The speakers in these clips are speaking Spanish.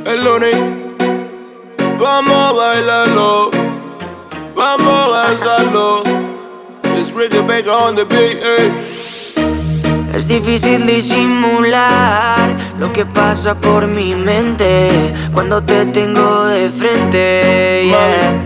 El lunes, vamos a bailarlo, vamos a danzarlo. It's Ricky Baker on the beat, Es difícil disimular lo que pasa por mi mente cuando te tengo de frente, yeah.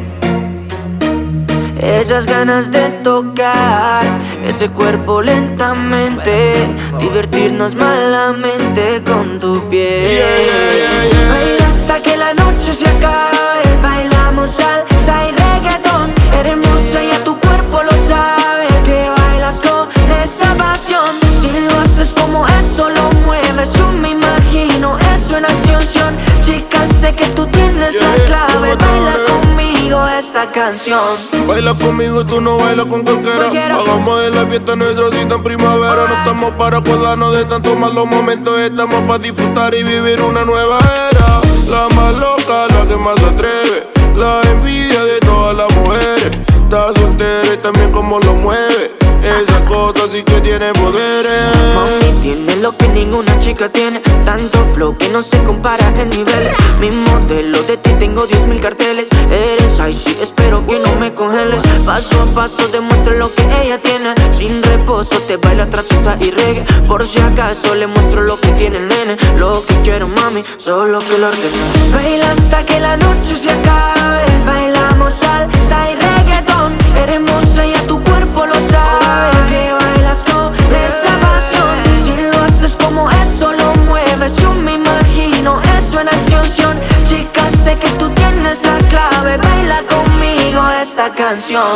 Esas ganas de tocar ese cuerpo lentamente, divertirnos malamente con tu piel. Baila hasta que la noche se acabe, bailamos salsa y reggaetón. Eres hermosa y a tu cuerpo lo sabe, que bailas con esa pasión. Si lo haces como eso lo mueves, yo me imagino eso en acción. Chica, sé que tú tienes la clave, baila conmigo esta canción. Baila conmigo, tú no bailas con cualquiera. Hagamos de la fiesta nuestra cita en primavera. No estamos para acordarnos de tantos malos momentos, estamos para disfrutar y vivir una nueva era. La más loca, la que más se atreve, la envidia de todas las mujeres. Está soltera y también como lo mueve, esa cosa sí que tiene poderes. Mami, tiene lo que ninguna chica tiene, tanto flow que no se compara en niveles. Mi modelo de ti tengo 10.000 carteles. Eres icy, espero que no me congeles. Paso a paso demuestro lo que ella tiene. Sin reposo te baila trap, salsa y reggae. Por si acaso le muestro lo que tiene el nene. Lo que quiero, mami, solo que lo ordene. Baila hasta que la noche se acabe, bailamos salsa y reggaetón. Eres hermosa y a tu cuerpo lo sabe, que bailas con esa pasión. Si lo haces como eso lo mueves, yo me imagino eso en acción. Chica, sé que tú tienes la clave, baila conmigo esta canción.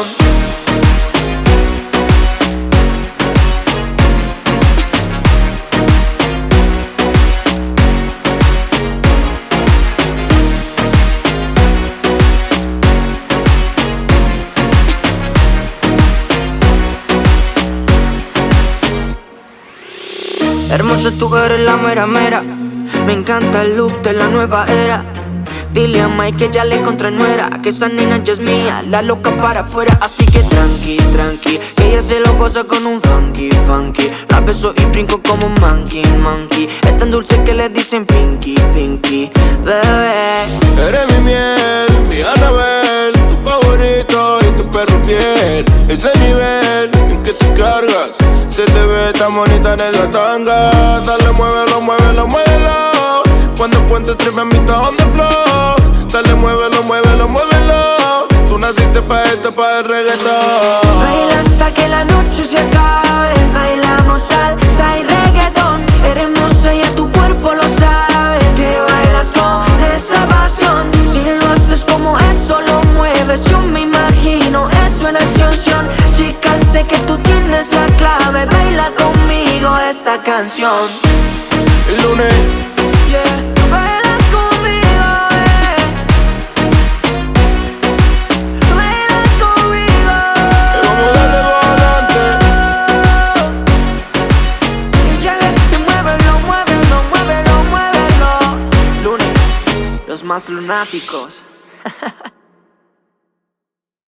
Hermoso, tú eres la mera mera. Me encanta el look de la nueva era. Dile a Mike que ya le encontré nuera, que esa nena ya es mía, la loca para afuera. Así que tranqui, tranqui, que ella se lo goza con un funky, funky. La beso y brinco como un monkey, monkey. Es tan dulce que le dicen pinky, pinky, bebé. Eres mi miel, mi Anabel, tu favorito y tu perro fiel. Ese nivel en que tú cargas, se te ve tan bonita en esa tanga. Dale, muévelo, muévelo, muévelo. Cuando cuente tripe a mitad on the floor. Dale, muévelo, muévelo, muévelo. Tú naciste pa' esto, pa' el reggaetón. Baila hasta que la noche se acabe, bailamos salsa y reggaetón. Eres hermosa y a tu cuerpo lo sabe, que bailas con esa pasión. Si lo haces como eso lo mueves, yo me imagino eso en acción. Chica, sé que tú tienes la clave, baila conmigo esta canción. El lunes, yeah. Baila conmigo, baila conmigo. vamos a darle para adelante. Y ya le muévelo, muévelo, muévelo, muévelo. Lunes, los más lunáticos.